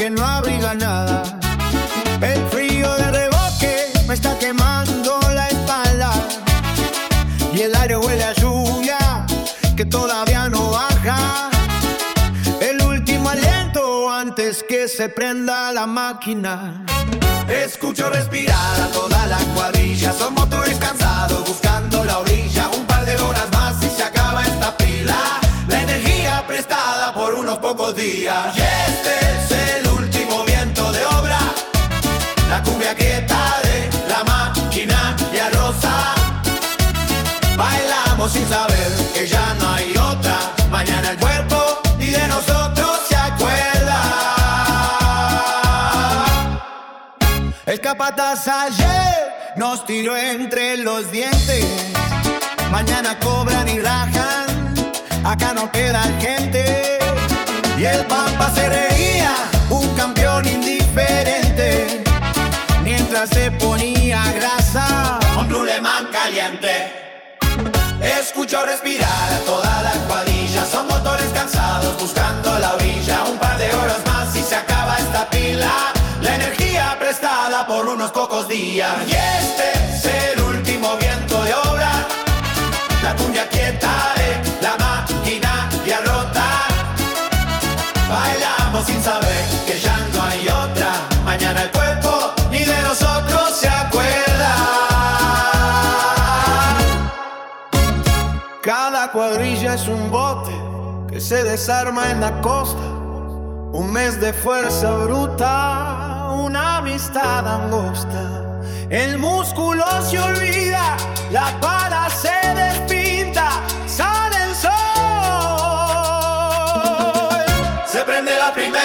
que no abriga nada. El frío de reboque me está quemando la espalda y el aire huele a lluvia que todavía no baja. El último aliento antes que se prenda la máquina. Escucho respirar a toda la cuadrilla. Son motores cansados buscando la orilla. Un par de horas más y se acaba esta pila. La energía prestada por unos pocos días. Y este es el último viento de obra. La cumbia quieta de la máquina ya rosa. Bailamos sin saber que ya no hay otra. Mañana el cuerpo y de nosotros se acuerda. El capataz ayer nos tiró entre los dientes. Mañana cobran y rajan. Acá no queda gente. Y el Pampa se reía, un campeón indiferente, mientras se ponía grasa un rulemán caliente. Escucho respirar a toda la cuadrilla. Son motores cansados buscando la orilla. Un par de horas más y se acaba esta pila. La energía prestada por unos pocos días. Y este es el último viento de obra. La cumbia quieta de la máquina ya rota. Bailamos sin saber que ya no hay otra. Mañana el cuerpo ni de nosotros se acuerda. Cada cuadrilla es un bote que se desarma en la costa. Un mes de fuerza bruta, una amistad angosta. El músculo se olvida, la pala se despinta, sale el sol. Se prende la primera.